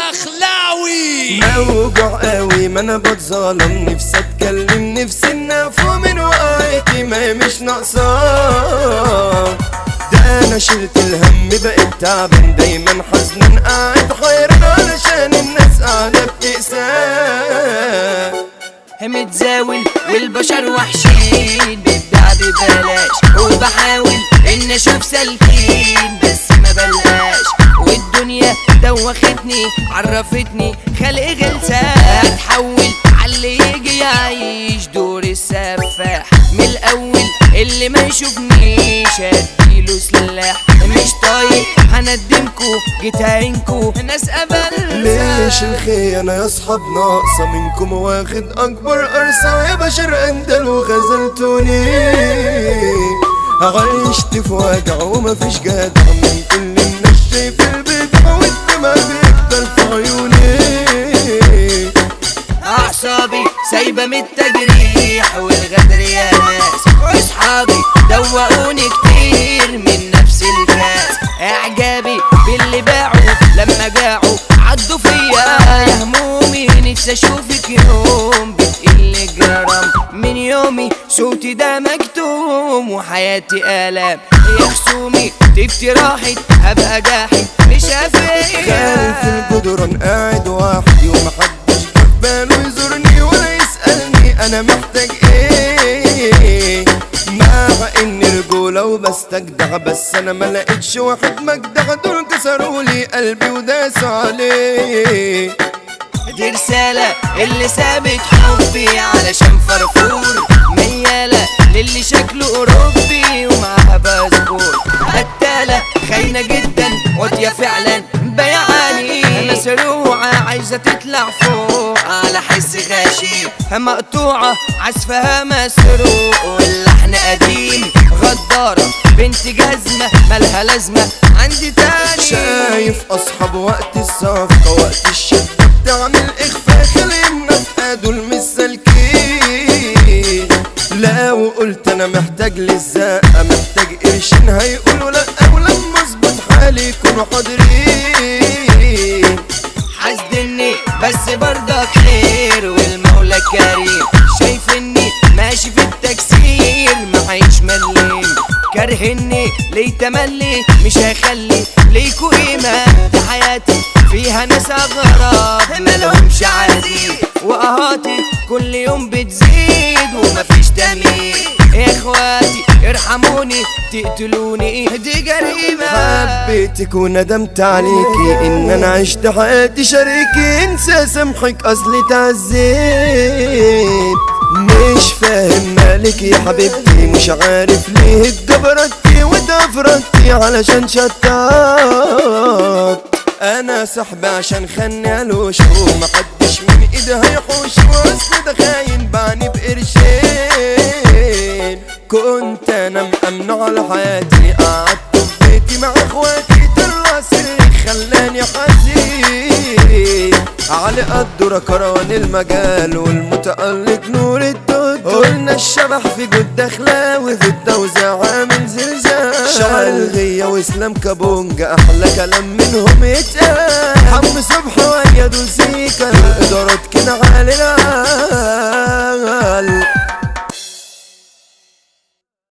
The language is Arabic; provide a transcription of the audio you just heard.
الدخلاوي. موجوع قوي ما انا بتظلم، نفسي اتكلم نفسي انفو من وقعتي ما مش ناقصاه. ده انا شلت الهم بقيت تعبان دايما حزن قاعد حيران علشان الناس قاعدة بتقساه. متزاول والبشر وحشين ببدع ببلاش، وبحاول ان اشوف سالكين بس ما بلقاش. والدنيا دوختني عرفتني خلق غلسان، هتحول عاللي يجي يعيش دور السفاح من الاول. اللي ما يشوفنيش اديله سلاح، مش طايق هندمكو جيت هينكو ناس قبل. ليش الخيانة يا صحاب ناقصة منكم، واخد اكبر قرصة يا بشر اندل وخذلتوني. عشت في وجع ومفيش جدع من كل الناس، شايف البدع والدمع بيفضل في عيوني. اعصابي سايبة من التجريح والغدر يا ناس، واصحابي دوقوني كتير من نفس الكاس. اعجابي باللي باعوا لما جاعوا عدوا فيا، يا همومي نفسي اشوفك يوم بتقل جرام من يومي. صوتي ده مكتوم وحياتي آلام، يا خصومي تبتي راحت هبقى جاحد مش هفيا. خلف الجدران قاعد وحدي ومحدش جه باله يزورني ولا يسألني انا محتاج ايه. مع اني رجولة وبستجدع بس انا ملقتش واحد مجدع، دول كسرولي قلبي وداسوا عليه. دي رسالة اللي سابت حبي علشان فرفور، ميالة للي شكله أوروبي ومعاها باسبور. قتالة خاينة جدا واطية فعلا بيعاني، مسروعة عايزة تطلع فوق على حس غاشي، مقطوعة عزفها مسروق واللحن قديم. غدارة بنت جزمة مالها لازمة عندي تاني. شايف اصحاب وقت الصفقة وقت الشدة بتعمل اخفاء، خلينا في دول مش سالكين. لا وقلت انا محتاج للزقة محتاج قرشين هيقولوا لا، ولما اظبط حالي يكونوا حاضرين. حاسدني بس برضك خير والمولى كريم، شايف اني ماشي في التكسير معيش مليم. كرهني ليه تملي مش هيخلي ليكوا قيمة، دي حياتي فيها ناس اغراب مالهمش عزيز، وقهاتي كل يوم بتزيد ومفيش تمييز. يا اخواتي ارحموني تقتلوني دي جريمة. حبيتك وندمت عليكي ان انا عشت حياتي شريكي، انسى سامحك اصلي تعذيت. مش فاهم مالك يا حبيبتي، مش عارف ليه اتجبرتي واتفرجتي علشان شتات. انا سحب عشان خاني الوش ومحدش من ايده هيحوش، واصل ده خاين بعني بقرشين. كنت انا مأمنه على حياتي قعدت في بيتي مع اخواتي، طلع سري خلاني حزين. علي قدر كروان المجال والمتألق نور الدود، قلنا الشبح في جود دخلاوي في التوزيع عامل زلزال. شعل غية واسلام كابونجا احلى كلام منهم يتقال، حم صبح ويا دول سيكا الادارات كده عالي العال.